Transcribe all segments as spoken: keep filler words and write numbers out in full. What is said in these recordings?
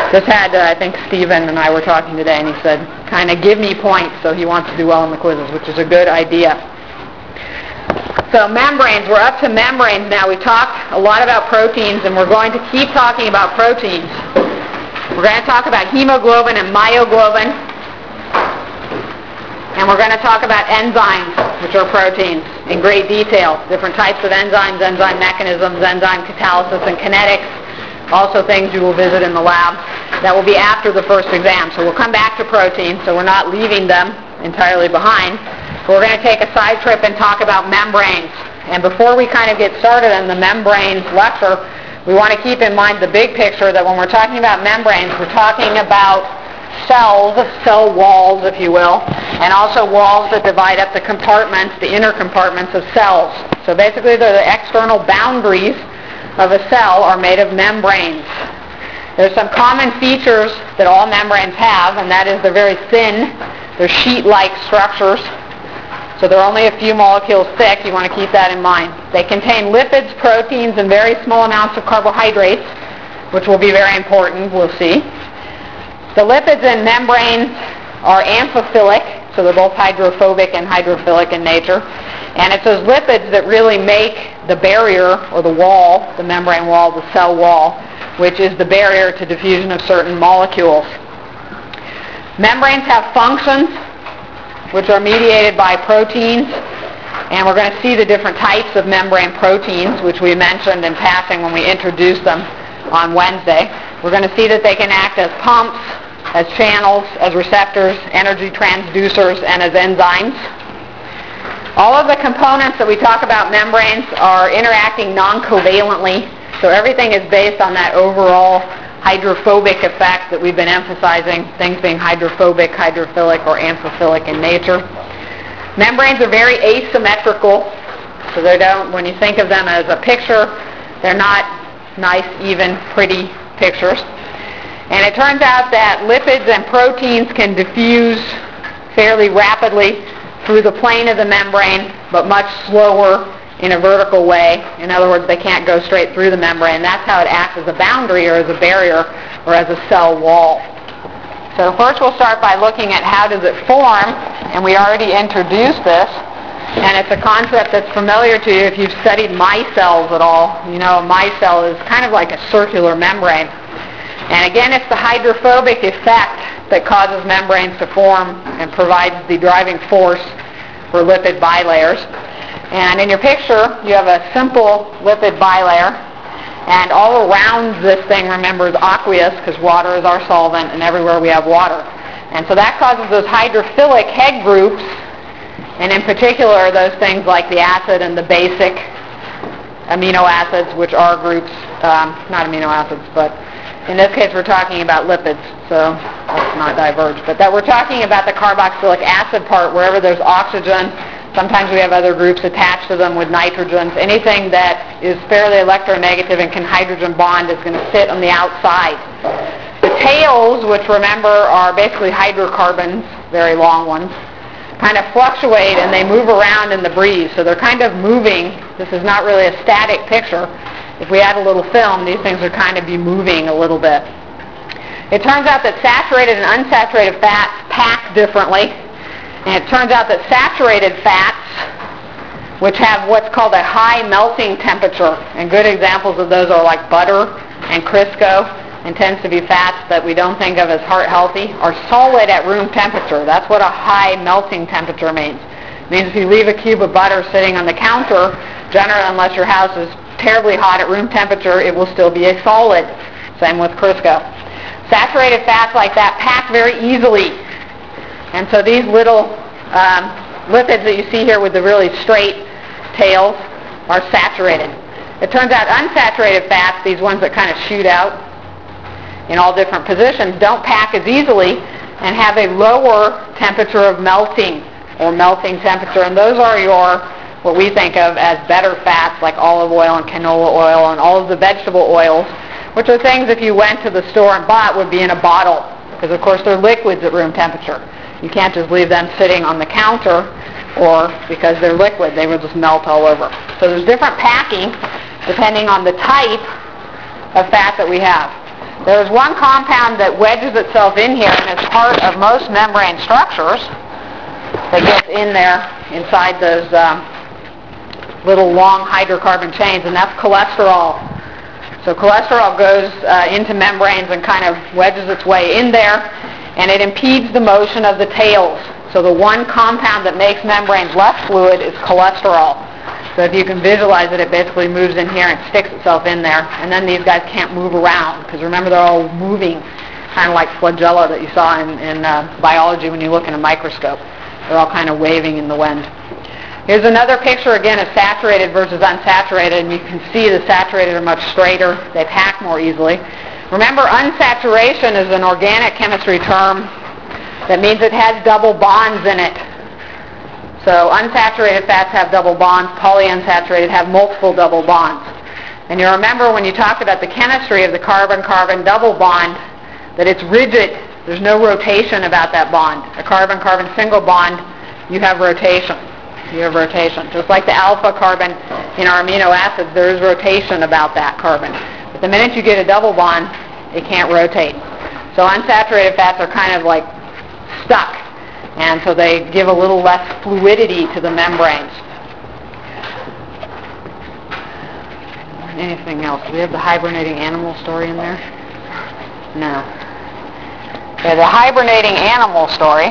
Just had, uh, I think Stephen and I were talking today, and he said, kind of give me points, so he wants to do well in the quizzes, which is a good idea. So membranes, we're up to membranes now. We talked a lot about proteins, and we're going to keep talking about proteins. We're going to talk about hemoglobin and myoglobin, and we're going to talk about enzymes, which are proteins, in great detail. Different types of enzymes, enzyme mechanisms, enzyme catalysis and kinetics, also things you will visit in the lab. That will be after the first exam. So we'll come back to proteins, so we're not leaving them entirely behind. But we're going to take a side trip and talk about membranes. And before we kind of get started on the membranes lecture, we want to keep in mind the big picture that when we're talking about membranes, we're talking about cells, cell walls, if you will, and also walls that divide up the compartments, the inner compartments of cells. So basically, they're the external boundaries of a cell are made of membranes. There's some common features that all membranes have, and that is they're very thin. They're sheet-like structures, so they're only a few molecules thick. You want to keep that in mind. They contain lipids, proteins, and very small amounts of carbohydrates, which will be very important, we'll see. The lipids in membranes are amphiphilic, so they're both hydrophobic and hydrophilic in nature. And it's those lipids that really make the barrier, or the wall, the membrane wall, the cell wall, which is the barrier to diffusion of certain molecules. Membranes have functions, which are mediated by proteins, and we're going to see the different types of membrane proteins, which we mentioned in passing when we introduced them on Wednesday. We're going to see that they can act as pumps, as channels, as receptors, energy transducers, and as enzymes. All of the components that we talk about membranes are interacting non-covalently, so everything is based on that overall hydrophobic effect that we've been emphasizing, things being hydrophobic, hydrophilic, or amphiphilic in nature. Membranes are very asymmetrical, so they don't, when you think of them as a picture, they're not nice, even, pretty pictures. And it turns out that lipids and proteins can diffuse fairly rapidly through the plane of the membrane, but much slower in a vertical way. In other words, they can't go straight through the membrane. That's how it acts as a boundary or as a barrier or as a cell wall. So first we'll start by looking at how does it form, and we already introduced this, and it's a concept that's familiar to you if you've studied micelles at all. You know, a micelle is kind of like a circular membrane. And again, it's the hydrophobic effect that causes membranes to form and provides the driving force for lipid bilayers. And in your picture, you have a simple lipid bilayer, and all around this thing, remember, is aqueous, because water is our solvent, and everywhere we have water. And so that causes those hydrophilic head groups, and in particular, those things like the acid and the basic amino acids, which are groups, um, not amino acids, but in this case, we're talking about lipids, so let's not diverge. But that we're talking about the carboxylic acid part, wherever there's oxygen. Sometimes we have other groups attached to them with nitrogens. Anything that is fairly electronegative and can hydrogen bond is going to sit on the outside. The tails, which remember are basically hydrocarbons, very long ones, kind of fluctuate and they move around in the breeze. So they're kind of moving. This is not really a static picture. If we add a little film, these things would kind of be moving a little bit. It turns out that saturated and unsaturated fats pack differently. And it turns out that saturated fats, which have what's called a high melting temperature, and good examples of those are like butter and Crisco, and tends to be fats that we don't think of as heart healthy, are solid at room temperature. That's what a high melting temperature means. It means if you leave a cube of butter sitting on the counter, generally unless your house is terribly hot at room temperature, it will still be a solid. Same with Crisco. Saturated fats like that pack very easily. And so these little um, lipids that you see here with the really straight tails are saturated. It turns out unsaturated fats, these ones that kind of shoot out in all different positions, don't pack as easily and have a lower temperature of melting or melting temperature. And those are your what we think of as better fats like olive oil and canola oil and all of the vegetable oils, which are things if you went to the store and bought would be in a bottle, because of course they're liquids at room temperature. You can't just leave them sitting on the counter, or because they're liquid, they will just melt all over. So there's different packing depending on the type of fat that we have. There's one compound that wedges itself in here, and it's part of most membrane structures that gets in there inside those um, little long hydrocarbon chains, and that's cholesterol. So cholesterol goes uh, into membranes and kind of wedges its way in there, and it impedes the motion of the tails. So the one compound that makes membranes less fluid is cholesterol. So if you can visualize it, it basically moves in here and sticks itself in there. And then these guys can't move around, because remember, they're all moving, kind of like flagella that you saw in, in uh, biology when you look in a microscope. They're all kind of waving in the wind. Here's another picture, again, of saturated versus unsaturated, and you can see the saturated are much straighter. They pack more easily. Remember, unsaturation is an organic chemistry term. That means it has double bonds in it. So unsaturated fats have double bonds, polyunsaturated have multiple double bonds. And you remember when you talked about the chemistry of the carbon-carbon double bond, that it's rigid. There's no rotation about that bond. A carbon-carbon single bond, you have rotation. You have rotation. Just like the alpha carbon in our amino acids, there is rotation about that carbon. But the minute you get a double bond, it can't rotate. So unsaturated fats are kind of like stuck. And so they give a little less fluidity to the membranes. Anything else? Do we have the hibernating animal story in there? No. Okay, the hibernating animal story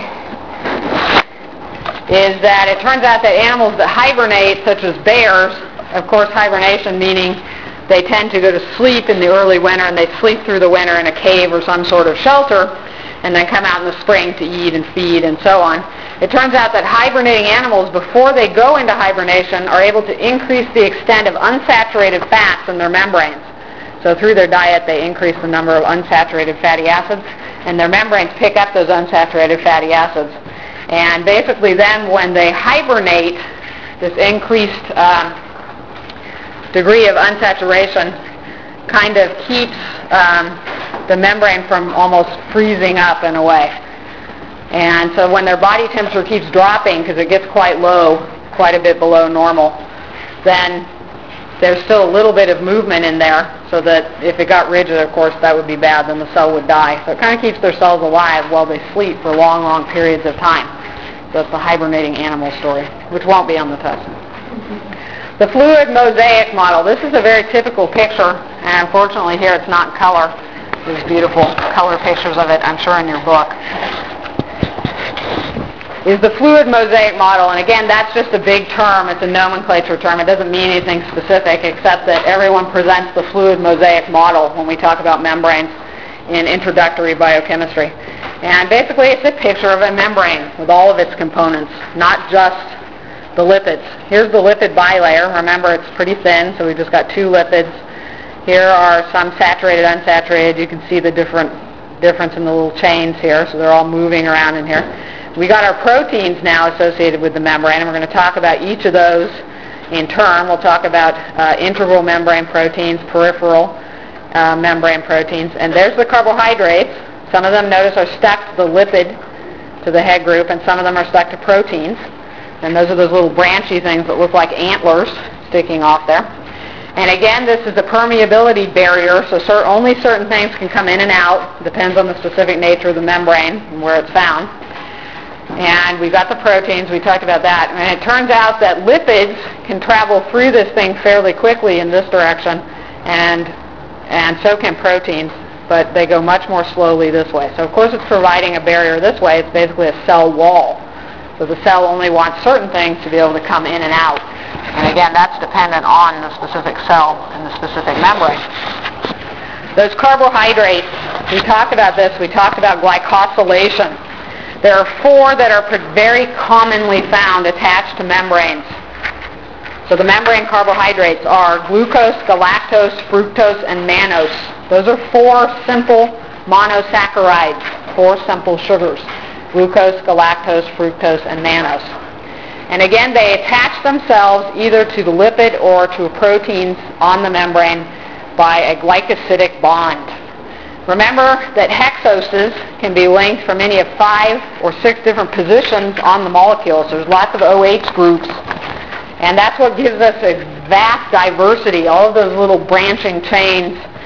is that it turns out that animals that hibernate, such as bears, of course hibernation meaning they tend to go to sleep in the early winter, and they sleep through the winter in a cave or some sort of shelter, and then come out in the spring to eat and feed and so on. It turns out that hibernating animals, before they go into hibernation, are able to increase the extent of unsaturated fats in their membranes. So through their diet, they increase the number of unsaturated fatty acids, and their membranes pick up those unsaturated fatty acids. And basically then, when they hibernate, this increased um, degree of unsaturation kind of keeps um, the membrane from almost freezing up in a way. And so when their body temperature keeps dropping, because it gets quite low, quite a bit below normal, then there's still a little bit of movement in there, so that if it got rigid, of course, that would be bad, then the cell would die. So it kind of keeps their cells alive while they sleep for long, long periods of time. So it's the hibernating animal story, which won't be on the test. The fluid mosaic model. This is a very typical picture, and unfortunately here it's not in color. There's beautiful color pictures of it, I'm sure, in your book. Is the fluid mosaic model, and again, that's just a big term. It's a nomenclature term. It doesn't mean anything specific, except that everyone presents the fluid mosaic model when we talk about membranes in introductory biochemistry. And basically, it's a picture of a membrane with all of its components, not just the lipids. Here's the lipid bilayer. Remember, it's pretty thin, so we've just got two lipids. Here are some saturated, unsaturated. You can see the different difference in the little chains here, so they're all moving around in here. We got our proteins now associated with the membrane, and we're going to talk about each of those in turn. We'll talk about uh, integral membrane proteins, peripheral uh, membrane proteins, and there's the carbohydrates. Some of them, notice, are stuck to the lipid, to the head group, and some of them are stuck to proteins. And those are those little branchy things that look like antlers sticking off there. And again, this is a permeability barrier, so cer- only certain things can come in and out. Depends on the specific nature of the membrane and where it's found. And we've got the proteins. We talked about that. And it turns out that lipids can travel through this thing fairly quickly in this direction, and and so can proteins, but they go much more slowly this way. So of course it's providing a barrier this way. It's basically a cell wall. So the cell only wants certain things to be able to come in and out. And again, that's dependent on the specific cell and the specific membrane. Those carbohydrates, we talked about this. We talked about glycosylation. There are four that are very commonly found attached to membranes. So the membrane carbohydrates are glucose, galactose, fructose, and mannose. Those are four simple monosaccharides, four simple sugars. Glucose, galactose, fructose, and mannose. And again, they attach themselves either to the lipid or to proteins on the membrane by a glycosidic bond. Remember that hexoses can be linked from any of five or six different positions on the molecule. So there's lots of O H groups. And that's what gives us a vast diversity. All of those little branching chains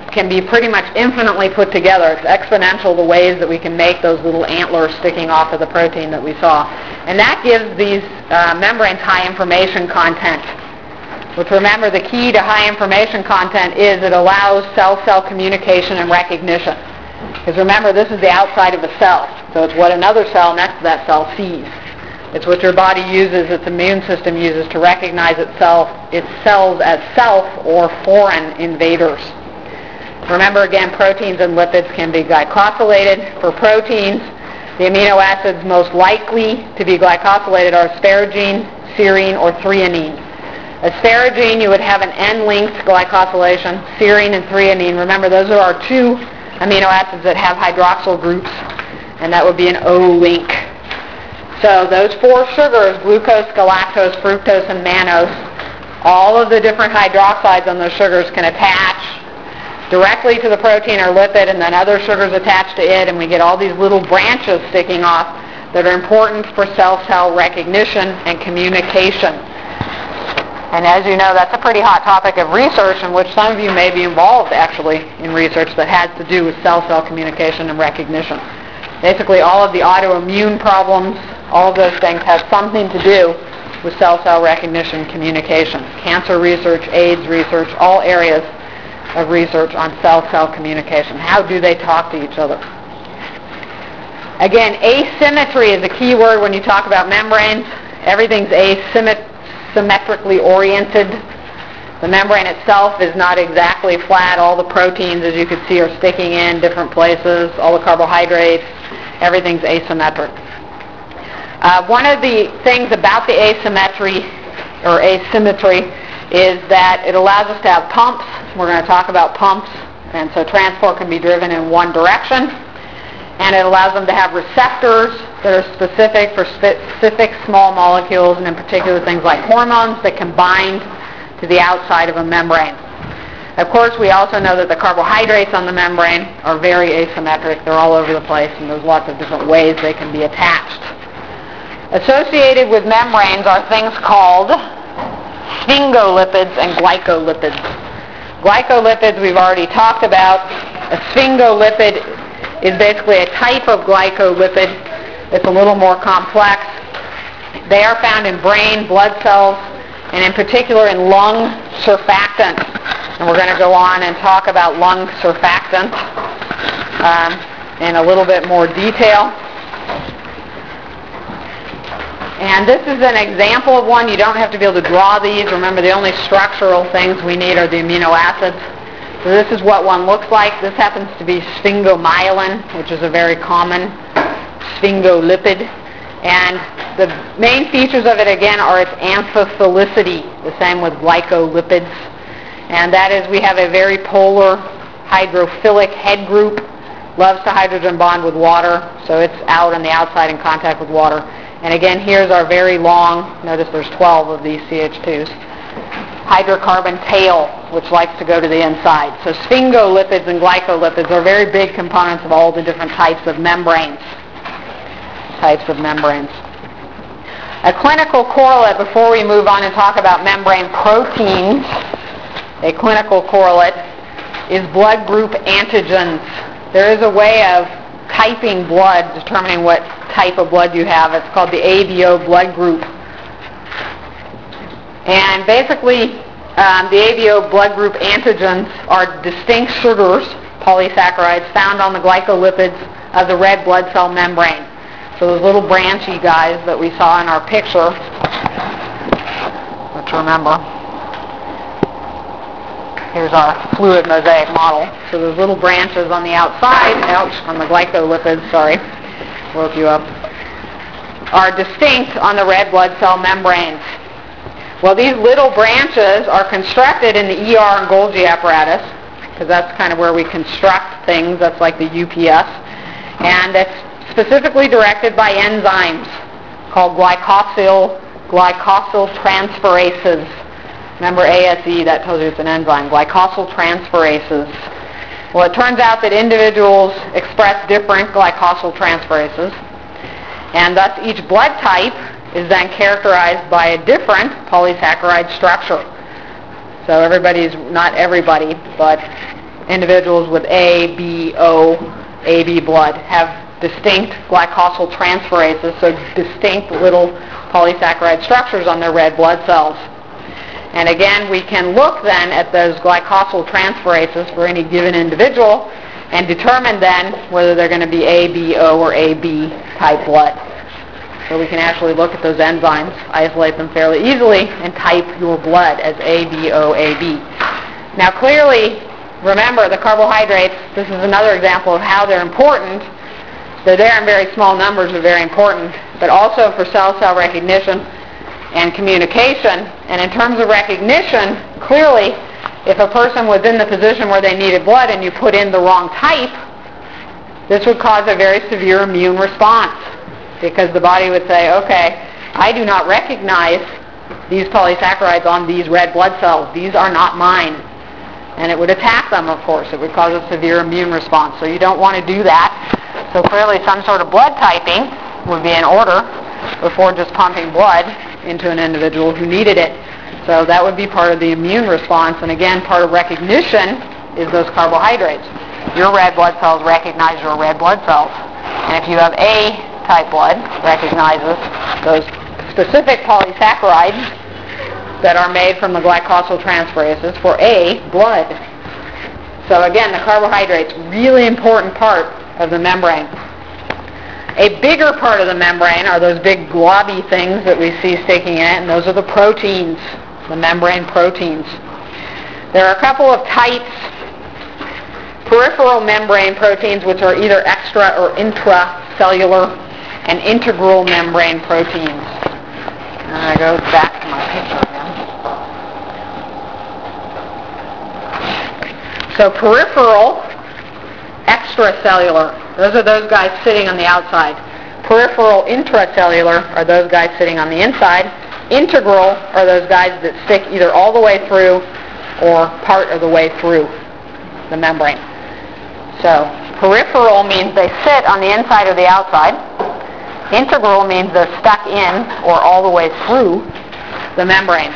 can be pretty much infinitely put together. It's exponential the ways that we can make those little antlers sticking off of the protein that we saw. And that gives these uh, membranes high information content. Which, remember, the key to high information content is it allows cell-cell communication and recognition. Because remember, this is the outside of a cell. So it's what another cell next to that cell sees. It's what your body uses, its immune system uses to recognize itself, its cells as self or foreign invaders. Remember again, proteins and lipids can be glycosylated. For proteins, the amino acids most likely to be glycosylated are asparagine, serine, or threonine. Asparagine, you would have an N-linked glycosylation. Serine and threonine, remember those are our two amino acids that have hydroxyl groups, and that would be an O-link. So those four sugars, glucose, galactose, fructose, and mannose, all of the different hydroxides on those sugars can attach directly to the protein or lipid, and then other sugars attach to it, and we get all these little branches sticking off that are important for cell-cell recognition and communication. And as you know, that's a pretty hot topic of research in which some of you may be involved, actually, in research that has to do with cell-cell communication and recognition. Basically, all of the autoimmune problems, all of those things have something to do with cell-cell recognition communication. Cancer research, AIDS research, all areas of research on cell-cell communication. How do they talk to each other? Again, asymmetry is a key word when you talk about membranes. Everything's asymmetrically oriented. The membrane itself is not exactly flat. All the proteins, as you can see, are sticking in different places. All the carbohydrates, everything's asymmetric. Uh, one of the things about the asymmetry or asymmetry is that it allows us to have pumps. We're going to talk about pumps, and so transport can be driven in one direction, and it allows them to have receptors that are specific for specific small molecules, and in particular things like hormones that can bind to the outside of a membrane. Of course, we also know that the carbohydrates on the membrane are very asymmetric. They're all over the place, and there's lots of different ways they can be attached. Associated with membranes are things called sphingolipids and glycolipids. Glycolipids we've already talked about. A sphingolipid is basically a type of glycolipid. It's a little more complex. They are found in brain, blood cells, and in particular in lung surfactant. And we're going to go on and talk about lung surfactant um, in a little bit more detail. And this is an example of one. You don't have to be able to draw these. Remember, the only structural things we need are the amino acids. So this is what one looks like. This happens to be sphingomyelin, which is a very common sphingolipid. And the main features of it, again, are its amphiphilicity, the same with glycolipids. And that is we have a very polar hydrophilic head group, loves to hydrogen bond with water, so it's out on the outside in contact with water. And again, here's our very long, notice there's twelve of these C H twos, hydrocarbon tail, which likes to go to the inside. So sphingolipids and glycolipids are very big components of all the different types of membranes. Types of membranes. A clinical correlate, before we move on and talk about membrane proteins, a clinical correlate is blood group antigens. There is a way of typing blood, determining what type of blood you have. It's called the A B O blood group. And basically, um, the A B O blood group antigens are distinct sugars, polysaccharides, found on the glycolipids of the red blood cell membrane. So those little branchy guys that we saw in our picture, let's remember, here's our fluid mosaic model. So those little branches on the outside, ouch, on the glycolipids, sorry, woke you up, are distinct on the red blood cell membranes. Well, these little branches are constructed in the E R and Golgi apparatus, because that's kind of where we construct things. That's like the U P S. And that's specifically directed by enzymes called glycosyl, glycosyl transferases. Remember A S E, that tells you it's an enzyme, glycosyl transferases. Well, it turns out that individuals express different glycosyl transferases, and thus each blood type is then characterized by a different polysaccharide structure. So everybody's, not everybody, but individuals with A, B, O, A B blood have distinct glycosyl transferases, so distinct little polysaccharide structures on their red blood cells. And again, we can look then at those glycosyl transferases for any given individual and determine then whether they're going to be A, B, O, or A B type blood. So we can actually look at those enzymes, isolate them fairly easily, and type your blood as A, B, O, A B. Now clearly, remember the carbohydrates, this is another example of how they're important. They're there in very small numbers, they're very important, but also for cell-cell recognition and communication. And in terms of recognition, clearly, if a person was in the position where they needed blood and you put in the wrong type, this would cause a very severe immune response, because the body would say, okay, I do not recognize these polysaccharides on these red blood cells. These are not mine. And it would attack them, of course. It would cause a severe immune response. So you don't want to do that. So clearly some sort of blood typing would be in order before just pumping blood into an individual who needed it. So that would be part of the immune response. And again, part of recognition is those carbohydrates. Your red blood cells recognize your red blood cells. And if you have A type blood, recognizes those specific polysaccharides that are made from the glycosyl transferases for A blood. So again, the carbohydrates, really important part of the membrane. A bigger part of the membrane are those big globby things that we see sticking in it, and those are the proteins, the membrane proteins. There are a couple of types. Peripheral membrane proteins, which are either extra or intracellular, and integral membrane proteins. And I go back to my picture again. So peripheral, extracellular, those are those guys sitting on the outside. Peripheral intracellular are those guys sitting on the inside. Integral are those guys that stick either all the way through or part of the way through the membrane. So peripheral means they sit on the inside or the outside. Integral means they're stuck in or all the way through the membrane.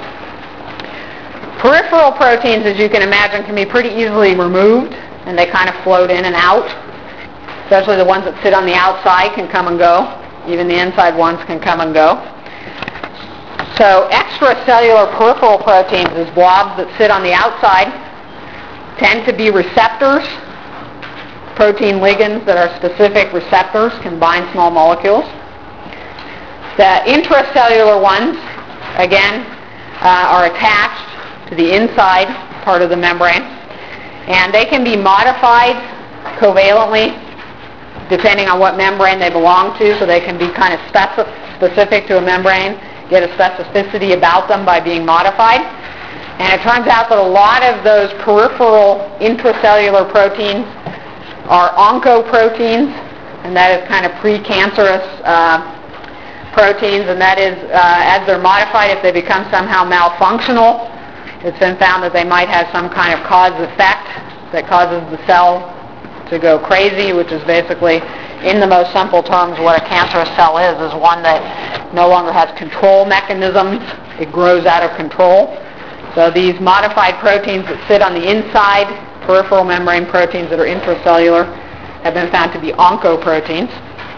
Peripheral proteins, as you can imagine, can be pretty easily removed, and they kind of float in and out. Especially the ones that sit on the outside can come and go. Even the inside ones can come and go. So extracellular peripheral proteins is blobs that sit on the outside, tend to be receptors, protein ligands that are specific receptors, can bind small molecules. The intracellular ones, again, uh, are attached to the inside part of the membrane, and they can be modified covalently depending on what membrane they belong to, so they can be kind of speci- specific to a membrane, get a specificity about them by being modified. And it turns out that a lot of those peripheral intracellular proteins are oncoproteins, and that is kind of precancerous uh, proteins, and that is, uh, as they're modified, if they become somehow malfunctional, it's been found that they might have some kind of cause-effect that causes the cell to go crazy, which is basically, in the most simple terms, what a cancerous cell is, is one that no longer has control mechanisms. It grows out of control. So these modified proteins that sit on the inside, peripheral membrane proteins that are intracellular, have been found to be oncoproteins.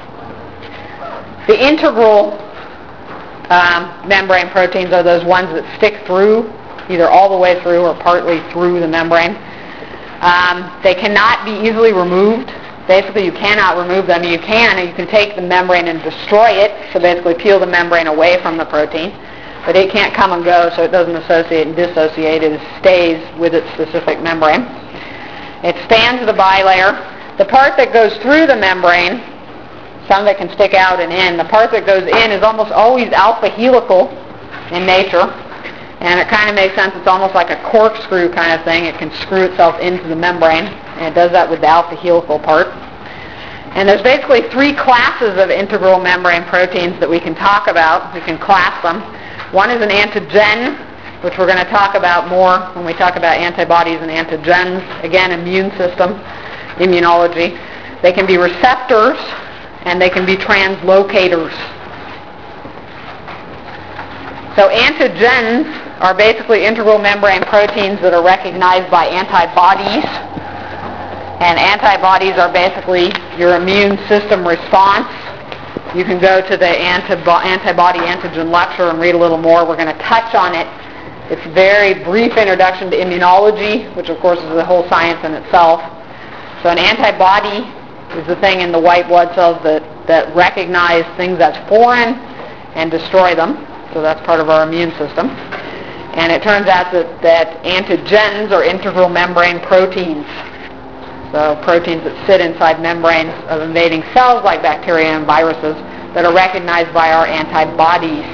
The integral um, membrane proteins are those ones that stick through, either all the way through or partly through the membrane. Um, they cannot be easily removed. Basically, you cannot remove them. You can, and you can take the membrane and destroy it, so basically peel the membrane away from the protein. But it can't come and go, so it doesn't associate and dissociate. It stays with its specific membrane. It spans the bilayer. The part that goes through the membrane, some that can stick out and in, the part that goes in is almost always alpha helical in nature. And it kind of makes sense. It's almost like a corkscrew kind of thing. It can screw itself into the membrane, and it does that with the alpha helical part. And there's basically three classes of integral membrane proteins that we can talk about. We can class them. One is an antigen, which we're going to talk about more when we talk about antibodies and antigens. Again, immune system, immunology. They can be receptors, and they can be translocators. So antigens are basically integral membrane proteins that are recognized by antibodies. And antibodies are basically your immune system response. You can go to the antibo- antibody antigen lecture and read a little more. We're going to touch on it. It's a very brief introduction to immunology, which of course is a whole science in itself. So an antibody is the thing in the white blood cells that, that recognize things as foreign and destroy them. So that's part of our immune system. And it turns out that, that antigens are integral membrane proteins. So proteins that sit inside membranes of invading cells like bacteria and viruses that are recognized by our antibodies.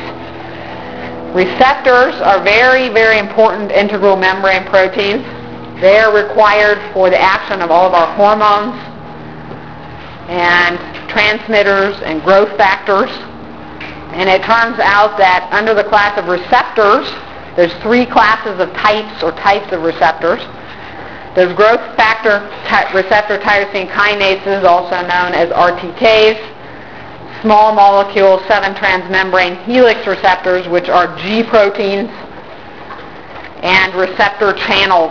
Receptors are very, very important integral membrane proteins. They are required for the action of all of our hormones and transmitters and growth factors. And it turns out that under the class of receptors, there's three classes of types or types of receptors. There's growth factor ty- receptor tyrosine kinases, also known as R T Ks, small molecule seven transmembrane helix receptors, which are G proteins, and receptor channels.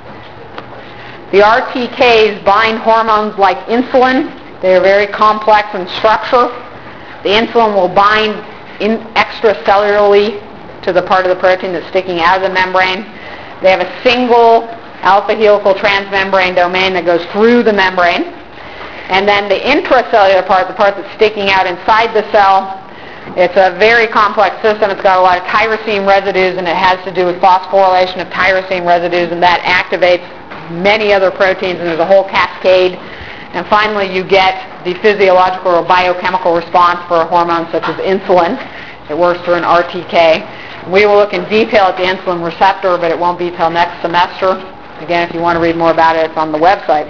The R T Ks bind hormones like insulin. They are very complex in structure. The insulin will bind in extracellularly to the part of the protein that's sticking out of the membrane. They have a single alpha helical transmembrane domain that goes through the membrane. And then the intracellular part, the part that's sticking out inside the cell, it's a very complex system. It's got a lot of tyrosine residues, and it has to do with phosphorylation of tyrosine residues, and that activates many other proteins, and there's a whole cascade. And finally, you get the physiological or biochemical response for a hormone such as insulin. It works through an R T K. We will look in detail at the insulin receptor, but it won't be till next semester. Again, if you want to read more about it, it's on the website.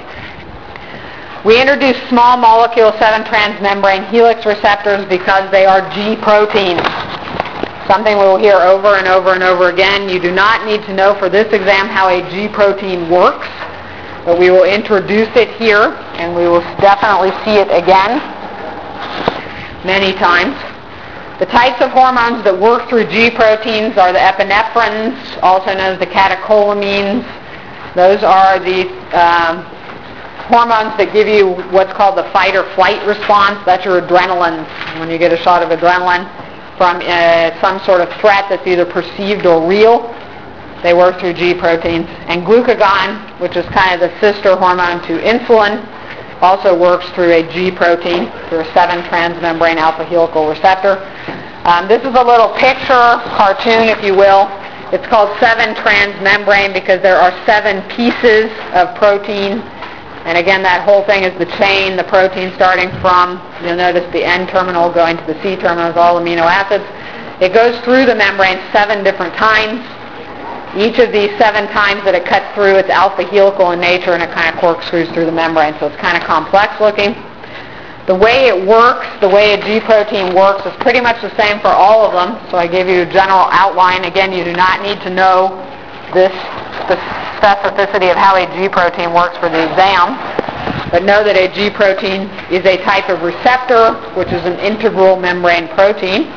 We introduced small molecule seven transmembrane helix receptors because they are G proteins. Something we will hear over and over and over again. You do not need to know for this exam how a G protein works, but we will introduce it here, and we will definitely see it again many times. The types of hormones that work through G proteins are the epinephrines, also known as the catecholamines. Those are the um, hormones that give you what's called the fight or flight response. That's your adrenaline, when you get a shot of adrenaline from uh, some sort of threat that's either perceived or real. They work through G proteins. And glucagon, which is kind of the sister hormone to insulin, also works through a G protein, through a seven transmembrane alpha helical receptor. Um, this is a little picture, cartoon if you will. It's called seven transmembrane because there are seven pieces of protein. And again, that whole thing is the chain, the protein starting from, you'll notice the N terminal going to the C terminal is all amino acids. It goes through the membrane seven different times. Each of these seven times that it cuts through, it's alpha helical in nature, and it kind of corkscrews through the membrane, so it's kind of complex looking. The way it works, the way a G protein works, is pretty much the same for all of them. So I gave you a general outline. Again, you do not need to know this specificity of how a G protein works for the exam, but know that a G protein is a type of receptor, which is an integral membrane protein.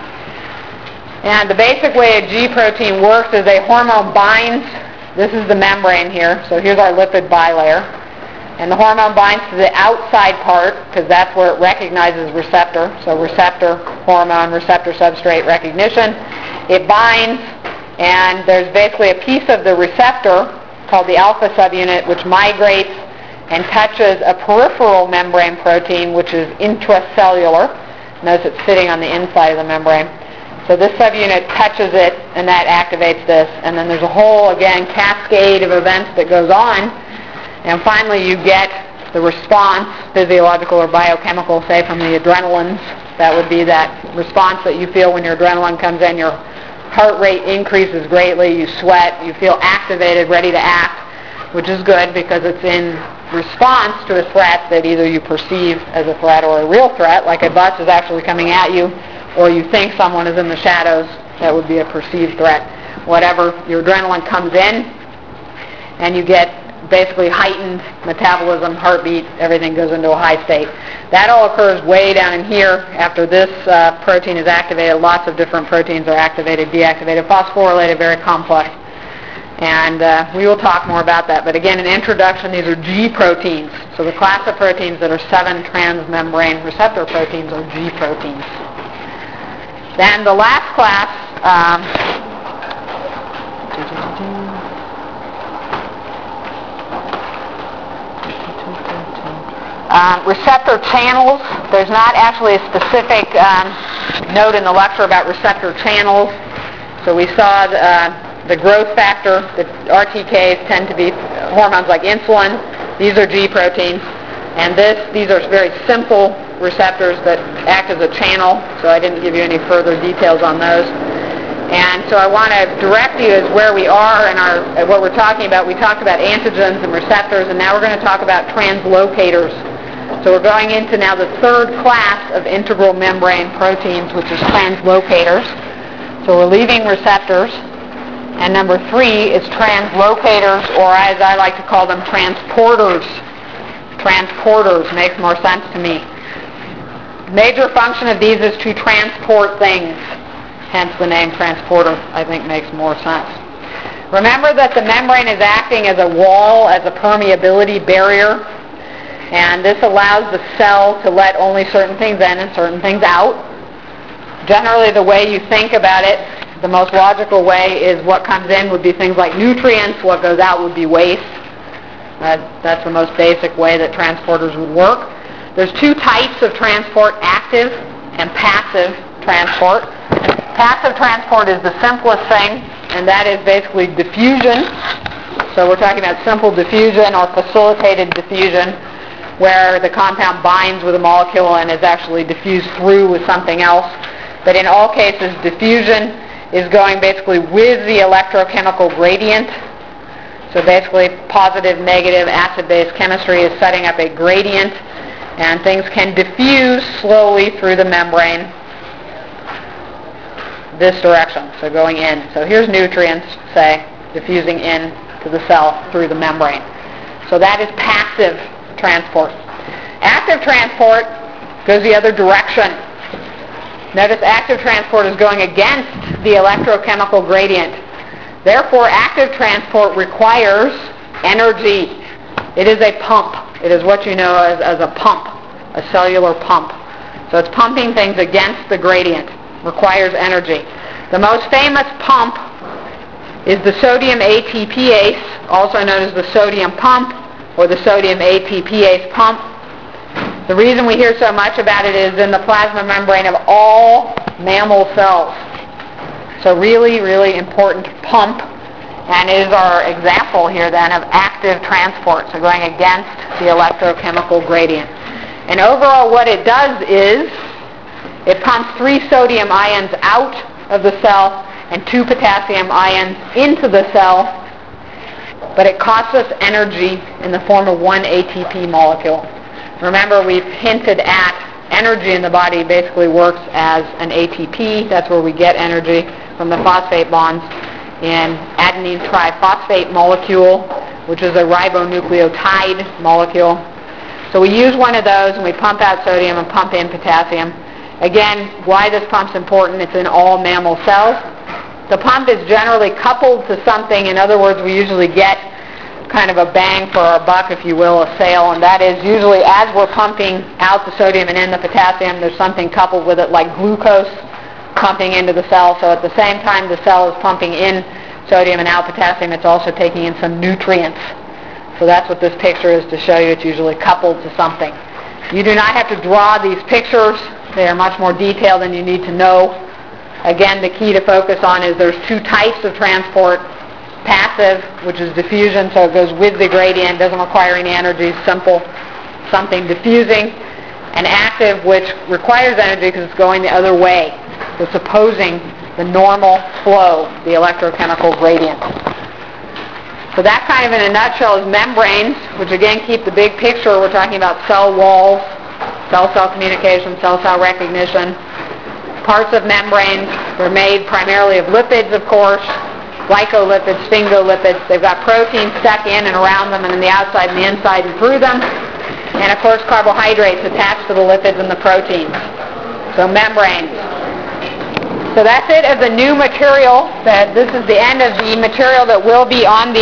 And the basic way a G protein works is a hormone binds. This is the membrane here. So here's our lipid bilayer. And the hormone binds to the outside part because that's where it recognizes receptor. So receptor, hormone, receptor substrate recognition. It binds, and there's basically a piece of the receptor called the alpha subunit which migrates and touches a peripheral membrane protein which is intracellular. Notice it's sitting on the inside of the membrane. So this subunit touches it, and that activates this. And then there's a whole, again, cascade of events that goes on. And finally, you get the response, physiological or biochemical, say from the adrenalines. That would be that response that you feel when your adrenaline comes in. Your heart rate increases greatly. You sweat. You feel activated, ready to act, which is good because it's in response to a threat that either you perceive as a threat or a real threat, like a bus is actually coming at you, or you think someone is in the shadows. That would be a perceived threat. Whatever, your adrenaline comes in, and you get basically heightened metabolism, heartbeat, everything goes into a high state. That all occurs way down in here. After this uh, protein is activated, lots of different proteins are activated, deactivated, phosphorylated, very complex. And uh, we will talk more about that. But again, in introduction, these are G proteins. So the class of proteins that are seven transmembrane receptor proteins are G proteins. Then the last class, um, Um, receptor channels. There's not actually a specific um, note in the lecture about receptor channels. So we saw the, uh, the growth factor. The R T Ks tend to be hormones like insulin. These are G proteins. And this, these are very simple receptors that act as a channel. So I didn't give you any further details on those. And so I want to direct you as where we are in our, uh, what we're talking about. We talked about antigens and receptors, and now we're going to talk about translocators. So we're going into now the third class of integral membrane proteins, which is translocators. So we're leaving receptors. And number three is translocators, or as I like to call them, transporters. Transporters makes more sense to me. Major function of these is to transport things. Hence the name transporter, I think, makes more sense. Remember that the membrane is acting as a wall, as a permeability barrier. And this allows the cell to let only certain things in and certain things out. Generally, the way you think about it, the most logical way is what comes in would be things like nutrients, what goes out would be waste. Uh, that's the most basic way that transporters would work. There's two types of transport, active and passive transport. Passive transport is the simplest thing, and that is basically diffusion. So we're talking about simple diffusion or facilitated diffusion, where the compound binds with a molecule and is actually diffused through with something else. But in all cases, diffusion is going basically with the electrochemical gradient. So basically, positive, negative, acid-base chemistry is setting up a gradient, and things can diffuse slowly through the membrane this direction, so going in. So here's nutrients, say, diffusing in to the cell through the membrane. So that is passive transport. Active transport goes the other direction. Notice active transport is going against the electrochemical gradient. Therefore, active transport requires energy. It is a pump. It is what you know as, as a pump, a cellular pump. So it's pumping things against the gradient. Requires energy. The most famous pump is the sodium A T Pase, also known as the sodium pump, or the sodium A T Pase pump. The reason we hear so much about it is in the plasma membrane of all mammal cells. So really, really important pump, and is our example here then of active transport, so going against the electrochemical gradient. And overall what it does is it pumps three sodium ions out of the cell and two potassium ions into the cell, but it costs us energy in the form of one A T P molecule. Remember, we've hinted at energy in the body basically works as an A T P. That's where we get energy from the phosphate bonds in adenine triphosphate molecule, which is a ribonucleotide molecule. So we use one of those and we pump out sodium and pump in potassium. Again, why this pump's important, it's in all mammal cells. The pump is generally coupled to something. In other words, we usually get kind of a bang for our buck, if you will, a sale, and that is usually as we're pumping out the sodium and in the potassium, there's something coupled with it like glucose pumping into the cell. So at the same time the cell is pumping in sodium and out potassium, it's also taking in some nutrients. So that's what this picture is to show you. It's usually coupled to something. You do not have to draw these pictures. They are much more detailed than you need to know. Again, the key to focus on is there's two types of transport. Passive, which is diffusion, so it goes with the gradient, doesn't require any energy, simple, something diffusing. And active, which requires energy because it's going the other way. It's opposing the normal flow, the electrochemical gradient. So that kind of in a nutshell is membranes, which again keep the big picture. We're talking about cell walls, cell-cell communication, cell-cell recognition. Parts of membranes are made primarily of lipids, of course, glycolipids, sphingolipids. They've got proteins stuck in and around them and on the outside and the inside and through them. and of course carbohydrates attached to the lipids and the proteins. So membranes. So that's it of the new material. That this is the end of the material that will be on the